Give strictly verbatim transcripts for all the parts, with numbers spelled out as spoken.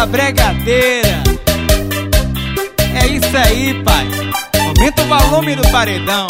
bregadeira. É isso aí, pai. Aumenta o volume do paredão.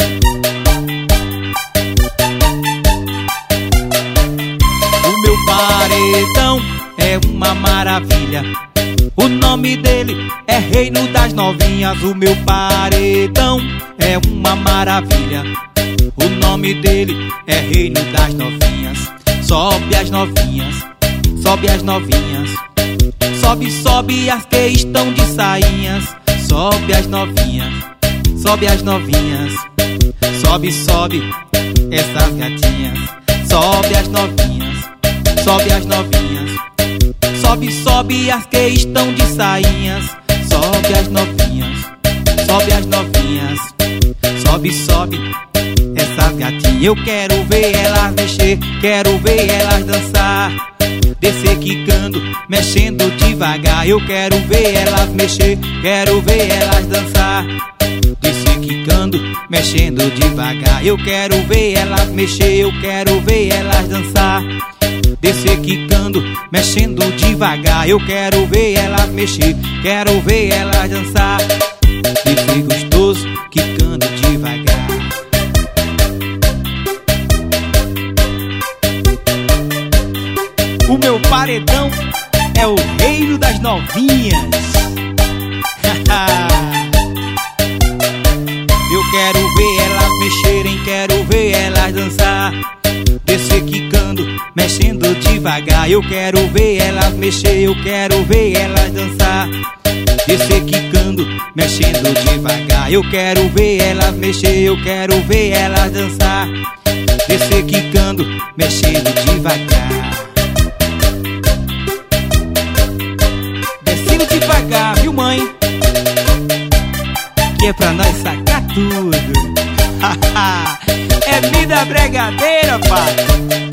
O meu paredão é uma maravilha. O nome dele é Reino das Novinhas. O meu paredão é uma maravilha. O nome dele é Reino das Novinhas. Sobe as novinhas, sobe as novinhas. Sobe, sobe as que estão de sainhas. Sobe as novinhas, sobe as novinhas. Sobe, sobe essas gatinhas. Sobe as novinhas, sobe as novinhas. Sobe, sobe as que estão de sainhas. Sobe as novinhas, sobe as novinhas. Sobe, sobe essas gatinhas. Eu quero ver elas mexer, quero ver elas dançar. Descer quicando, mexendo devagar. Eu quero ver elas mexer, quero ver elas dançar. Descer quicando, mexendo devagar. Eu quero ver elas mexer, eu quero ver elas dançar. Descer quicando, mexendo devagar. Eu quero ver elas mexer, quero ver elas dançar. Descer gostoso, quicando devagar. O meu paredão é o Reino das Novinhas. Eu quero ver elas mexerem, quero ver elas dançar. Descer quicando, mexendo devagar. Eu quero ver elas mexer, eu quero ver elas dançar. Descer quicando, mexendo devagar. Eu quero ver elas mexer, eu quero ver elas dançar. Descer quicando, mexendo devagar. Descendo devagar, viu, mãe? Que é pra nós sacar tudo. É vida bregadeira, pai.